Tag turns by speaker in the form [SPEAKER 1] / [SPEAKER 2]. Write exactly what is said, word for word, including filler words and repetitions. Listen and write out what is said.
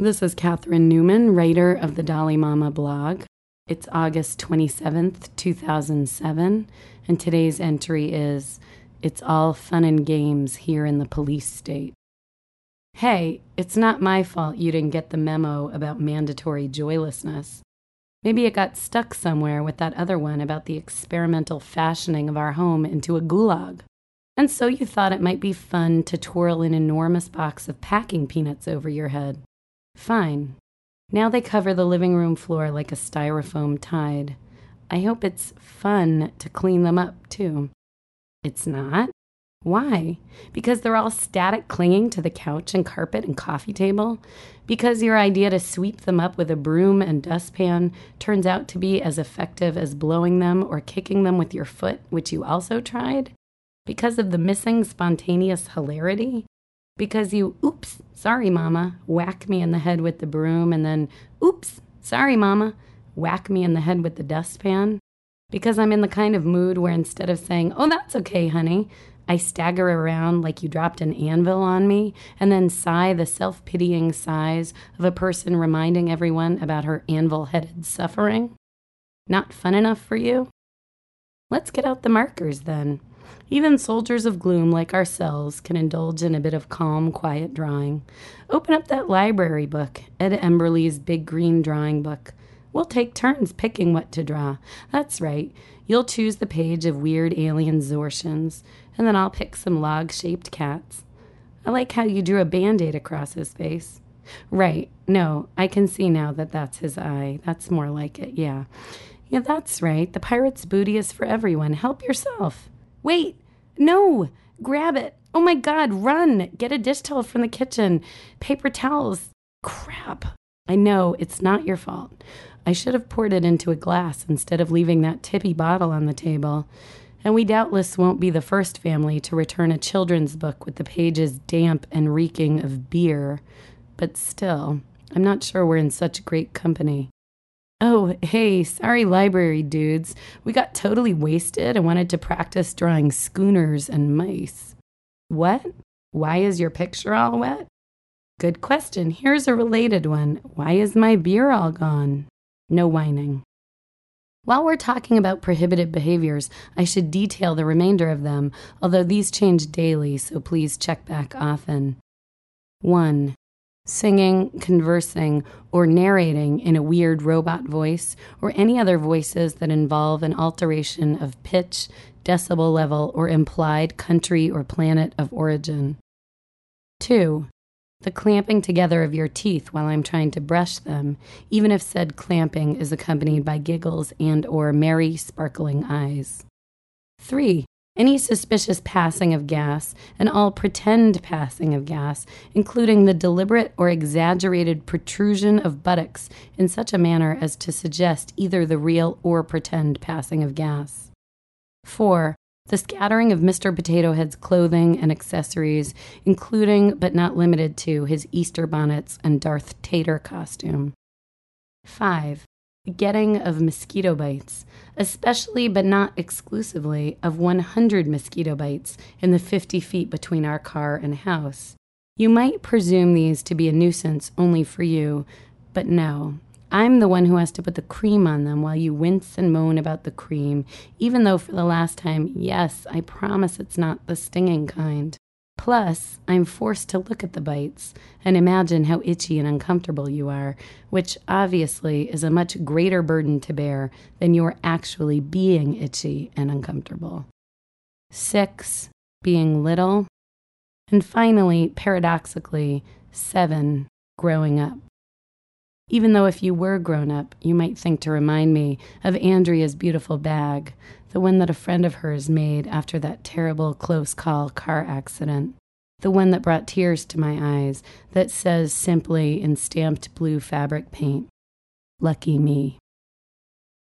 [SPEAKER 1] This is Catherine Newman, writer of the Dolly Mama blog. It's August twenty-seventh, two thousand seven, and today's entry is, "It's all fun and games here in the police state." Hey, it's not my fault you didn't get the memo about mandatory joylessness. Maybe it got stuck somewhere with that other one about the experimental fashioning of our home into a gulag. And so you thought it might be fun to twirl an enormous box of packing peanuts over your head. Fine. Now they cover the living room floor like a styrofoam tide. I hope it's fun to clean them up, too. It's not? Why? Because they're all static clinging to the couch and carpet and coffee table? Because your idea to sweep them up with a broom and dustpan turns out to be as effective as blowing them or kicking them with your foot, which you also tried? Because of the missing spontaneous hilarity? Because you, oops, sorry, mama, whack me in the head with the broom, and then, oops, sorry, mama, whack me in the head with the dustpan? Because I'm in the kind of mood where instead of saying, oh, that's okay, honey, I stagger around like you dropped an anvil on me, and then sigh the self-pitying sighs of a person reminding everyone about her anvil-headed suffering? Not fun enough for you? Let's get out the markers, then. Even soldiers of gloom like ourselves can indulge in a bit of calm, quiet drawing. Open up that library book, Ed Emberley's big green drawing book. We'll take turns picking what to draw. That's right. You'll choose the page of weird alien Zortians, and then I'll pick some log-shaped cats. I like how you drew a Band-Aid across his face. Right. No, I can see now that that's his eye. That's more like it, yeah. Yeah, that's right. The pirate's booty is for everyone. Help yourself. Wait. No. Grab it. Oh, my God. Run. Get a dish towel from the kitchen. Paper towels. Crap. I know. It's not your fault. I should have poured it into a glass instead of leaving that tippy bottle on the table. And we doubtless won't be the first family to return a children's book with the pages damp and reeking of beer. But still, I'm not sure we're in such great company. Oh, hey, sorry library dudes. We got totally wasted and wanted to practice drawing schooners and mice. What? Why is your picture all wet? Good question. Here's a related one. Why is my beer all gone? No whining. While we're talking about prohibited behaviors, I should detail the remainder of them, although these change daily, so please check back often. One. Singing, conversing, or narrating in a weird robot voice, or any other voices that involve an alteration of pitch, decibel level, or implied country or planet of origin. Two. The clamping together of your teeth while I'm trying to brush them, even if said clamping is accompanied by giggles and or merry, sparkling eyes. Three. Any suspicious passing of gas, and all pretend passing of gas, including the deliberate or exaggerated protrusion of buttocks in such a manner as to suggest either the real or pretend passing of gas. Four. The scattering of Mister Potato Head's clothing and accessories, including but not limited to his Easter bonnets and Darth Tater costume. Five. The getting of mosquito bites, especially but not exclusively of one hundred mosquito bites in the fifty feet between our car and house. You might presume these to be a nuisance only for you, but no. I'm the one who has to put the cream on them while you wince and moan about the cream, even though for the last time, yes, I promise it's not the stinging kind. Plus, I'm forced to look at the bites and imagine how itchy and uncomfortable you are, which obviously is a much greater burden to bear than your actually being itchy and uncomfortable. Six, being little. And finally, paradoxically, seven, growing up. Even though if you were grown up, you might think to remind me of Andrea's beautiful bag, the one that a friend of hers made after that terrible close-call car accident, the one that brought tears to my eyes, that says simply in stamped blue fabric paint, "Lucky me."